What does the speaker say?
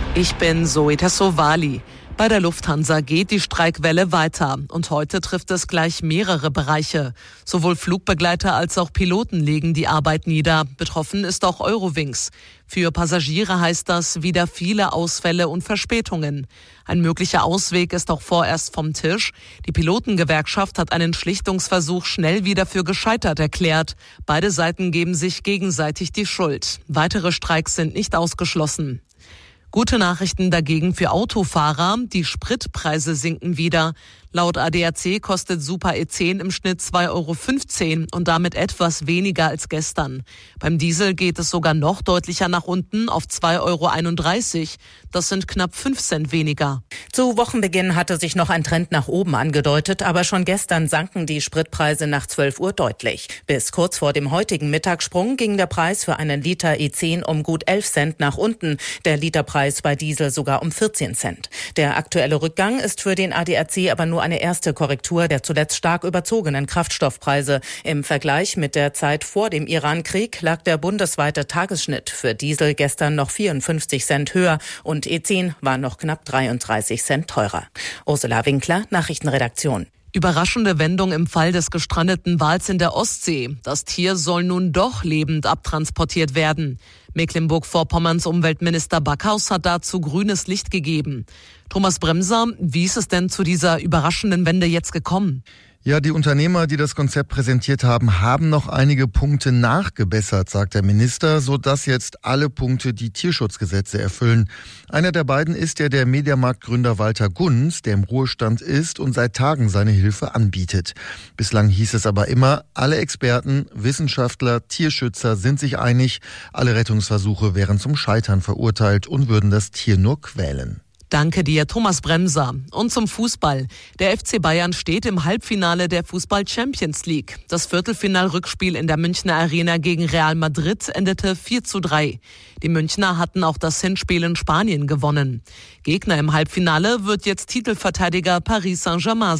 Ich bin Zoe Tassovali. Bei der Lufthansa geht die Streikwelle weiter und heute trifft es gleich mehrere Bereiche. Sowohl Flugbegleiter als auch Piloten legen die Arbeit nieder. Betroffen ist auch Eurowings. Für Passagiere heißt das wieder viele Ausfälle und Verspätungen. Ein möglicher Ausweg ist auch vorerst vom Tisch. Die Pilotengewerkschaft hat einen Schlichtungsversuch schnell wieder für gescheitert erklärt. Beide Seiten geben sich gegenseitig die Schuld. Weitere Streiks sind nicht ausgeschlossen. Gute Nachrichten dagegen für Autofahrer. Die Spritpreise sinken wieder. Laut ADAC kostet Super E10 im Schnitt 2,15 € und damit etwas weniger als gestern. Beim Diesel geht es sogar noch deutlicher nach unten auf 2,31 €. Das sind knapp 5 Cent weniger. Zu Wochenbeginn hatte sich noch ein Trend nach oben angedeutet, aber schon gestern sanken die Spritpreise nach 12 Uhr deutlich. Bis kurz vor dem heutigen Mittagssprung ging der Preis für einen Liter E10 um gut 11 Cent nach unten. Der Literpreis bei Diesel sogar um 14 Cent. Der aktuelle Rückgang ist für den ADAC aber nur eine erste Korrektur der zuletzt stark überzogenen Kraftstoffpreise. Im Vergleich mit der Zeit vor dem Iran-Krieg lag der bundesweite Tagesschnitt für Diesel gestern noch 54 Cent höher und E10 war noch knapp 33 Cent teurer. Ursula Winkler, Nachrichtenredaktion. Überraschende Wendung im Fall des gestrandeten Wals in der Ostsee. Das Tier soll nun doch lebend abtransportiert werden. Mecklenburg-Vorpommerns Umweltminister Backhaus hat dazu grünes Licht gegeben. Thomas Bremser, wie ist es denn zu dieser überraschenden Wende jetzt gekommen? Ja, die Unternehmer, die das Konzept präsentiert haben, haben noch einige Punkte nachgebessert, sagt der Minister, sodass jetzt alle Punkte die Tierschutzgesetze erfüllen. Einer der beiden ist der Mediamarkt-Gründer Walter Gunz, der im Ruhestand ist und seit Tagen seine Hilfe anbietet. Bislang hieß es aber immer, alle Experten, Wissenschaftler, Tierschützer sind sich einig, alle Rettungsversuche wären zum Scheitern verurteilt und würden das Tier nur quälen. Danke dir, Thomas Bremser. Und zum Fußball. Der FC Bayern steht im Halbfinale der Fußball-Champions League. Das Viertelfinal-Rückspiel in der Münchner Arena gegen Real Madrid endete 4:3. Die Münchner hatten auch das Hinspiel in Spanien gewonnen. Gegner im Halbfinale wird jetzt Titelverteidiger Paris Saint-Germain